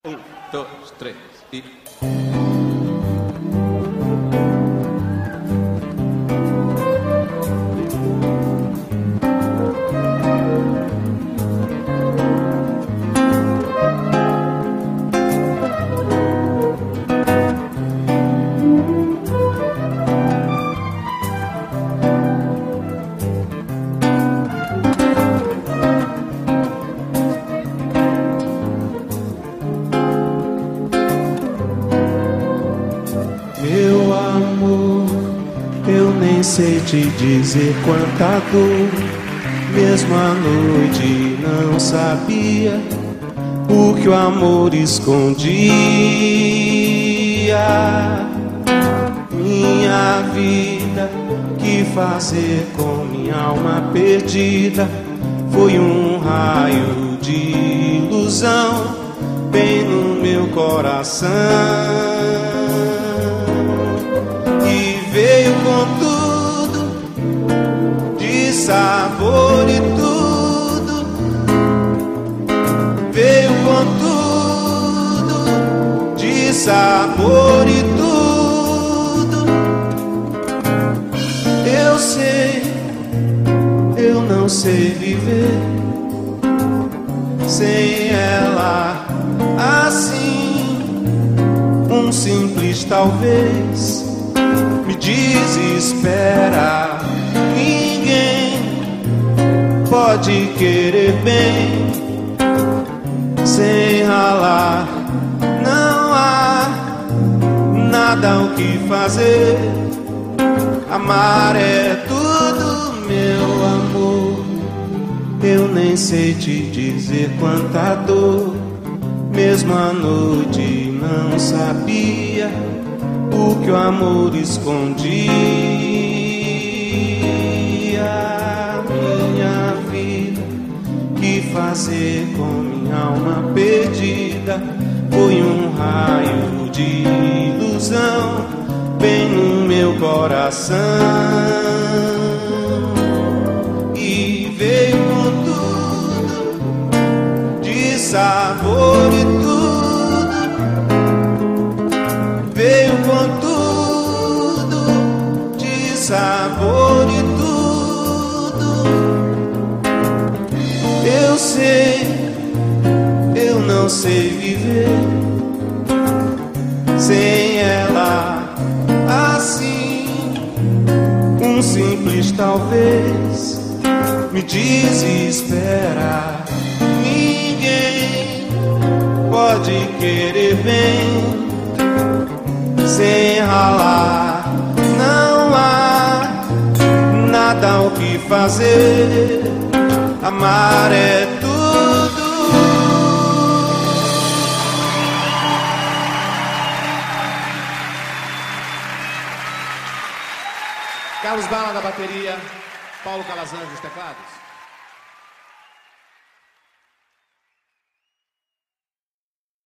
Dois, três e... Meu amor, eu nem sei te dizer quanta dor. Mesmo à noite não sabia o que o amor escondia. Minha vida, que fazer com minha alma perdida? Foi um raio de ilusão bem no meu coração. Veio com tudo, de sabor e tudo. Veio com tudo, de sabor e tudo. Eu sei, eu não sei viver sem ela assim. Um simples talvez me desespera. Ninguém pode querer bem sem ralar. Não há nada o que fazer. Amar é tudo, meu amor. Eu nem sei te dizer quanta dor. Mesmo à noite não sabia o que o amor escondia. Minha vida, que fazer com minha alma perdida? Foi um raio de ilusão bem no meu coração. E veio com tudo, de sabor e tudo. Veio com tudo, de sabor e tudo. Eu sei, eu não sei viver sem ela assim. Um simples talvez me desespera. Ninguém pode querer bem sem ralar. Não há nada o que fazer. Amar é tudo. Carlos Bala na bateria, Paulo Calazans nos teclados.